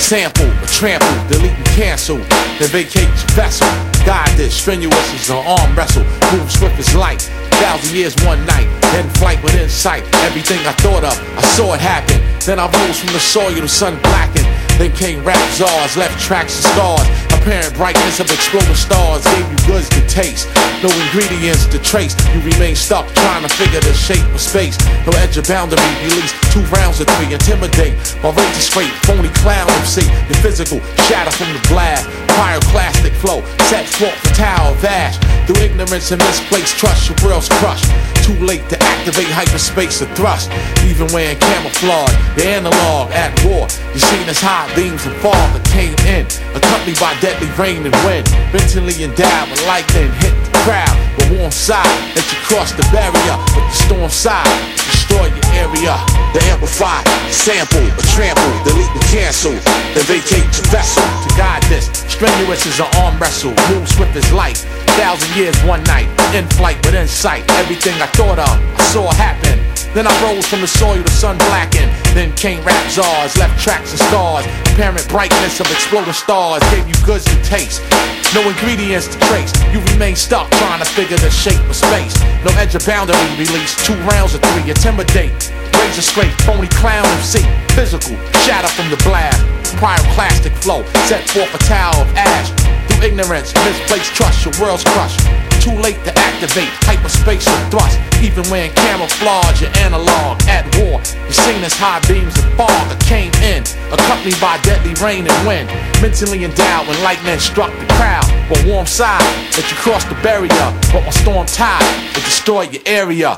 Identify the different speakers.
Speaker 1: sample, or trample, delete and cancel, then vacate your vessel. God this, strenuous as an arm wrestle, move swift as light, 1,000 years, one night, in flight with insight. Everything I thought of, I saw it happen. Then I rose from the soil, the sun blackened. Then came rap czars, left tracks and scars. Apparent brightness of exploding stars gave you goods to taste, no ingredients to trace. You remain stuck trying to figure the shape of space. No edge of boundary, release 2 rounds of 3. Intimidate, my rage is straight, phony clown MC. Your physical, shatter from the blast. Pyroclastic flow, set forth the tower of ash. Through ignorance and misplaced trust, your world's crushed. Too late to activate hyperspace or thrust. Even wearing camouflage, the analog at war. You seen as high beams of fog that came in, accompanied by deadly rain and wind. Mentally endowed with lightning hit the crowd, but warm side that you cross the barrier. But the storm side destroy your area. The amplify, sample, or trample, delete and cancel, then vacate your vessel. To guide this, strenuous as an arm wrestle, move swift as light, 1,000 years, one night, in flight with insight. Everything I thought of, I saw happen. Then I rose from the soil, the sun blackened. Then came rap czars, left tracks and scars. Apparent brightness of exploding stars gave you goods to taste, no ingredients to trace. You remain stuck trying to figure the shape of space. No edge of boundary, release 2 rounds of 3. Intimidate, razor straight, phony clown MC. Physical, shatter from the blast. Pyroclastic flow, set forth a tower of ash. Through ignorance, misplaced trust, your world's crushed. Too late to activate hyperspace or thrust. Even when camouflage, your analog at war. You seen as high beams of fog that came in, accompanied by deadly rain and wind. Mentally endowed when lightning struck the crowd, but warm side that you crossed the barrier. But my storm tide would destroy your area.